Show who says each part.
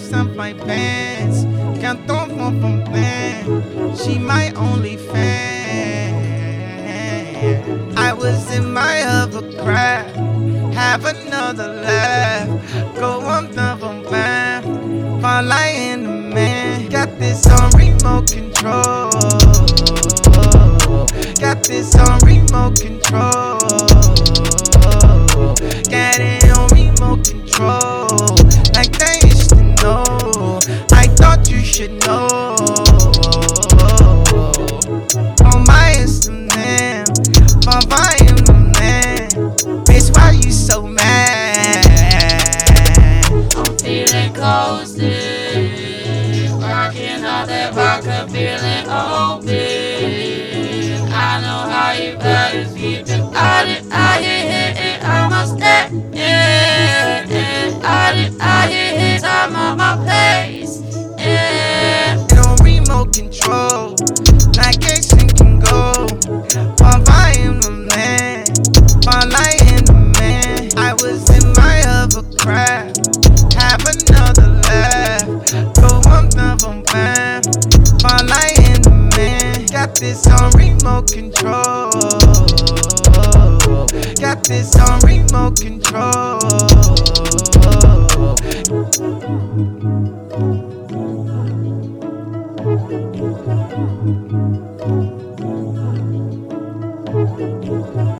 Speaker 1: up my pants. Can't don't want from plan. She my only fan. I was in my hovercraft. Have another laugh. Go on the map. Fall I in the man. Got this on remote control. Got this on remote control. Got it on remote control. Like they used to know. I thought you should know. On my Instagram, I am the man. Bitch, why you so mad?
Speaker 2: I'm feeling coasted, rocking all that vodka, feeling open. I know how you guys keep it out it, I'm a step, I hit time on my place,
Speaker 1: On remote control, like Jason can go. While I am the man, while I am the man. I was in my hovercraft, have another laugh. Go on the man, while I am the man. Got this on remote control. Got this on remote control.